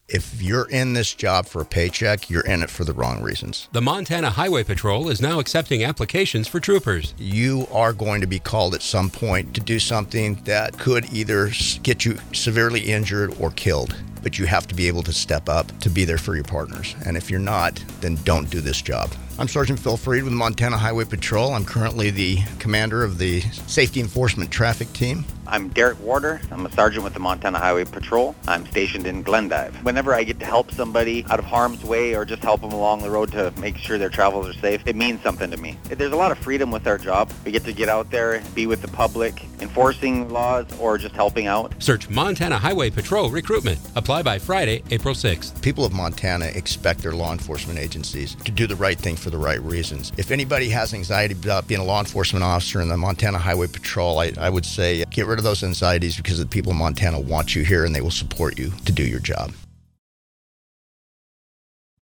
If you're in this job for a paycheck, you're in it for the wrong reasons. The Montana Highway Patrol is now accepting applications for troopers. You are going to be called at some point to do something that could either get you severely injured or killed. But you have to be able to step up to be there for your partners. And if you're not, then don't do this job. I'm Sergeant Phil Freed with the Montana Highway Patrol. I'm currently the commander of the Safety Enforcement Traffic Team. I'm Derek Warder. I'm a sergeant with the Montana Highway Patrol. I'm stationed in Glendive. Whenever I get to help somebody out of harm's way or just help them along the road to make sure their travels are safe, it means something to me. There's a lot of freedom with our job. We get to get out there, be with the public, enforcing laws, or just helping out. Search Montana Highway Patrol Recruitment. Apply by Friday, April 6th. People of Montana expect their law enforcement agencies to do the right thing for the right reasons. If anybody has anxiety about being a law enforcement officer in the Montana Highway Patrol, I would say get rid of those anxieties, because the people of Montana want you here and they will support you to do your job.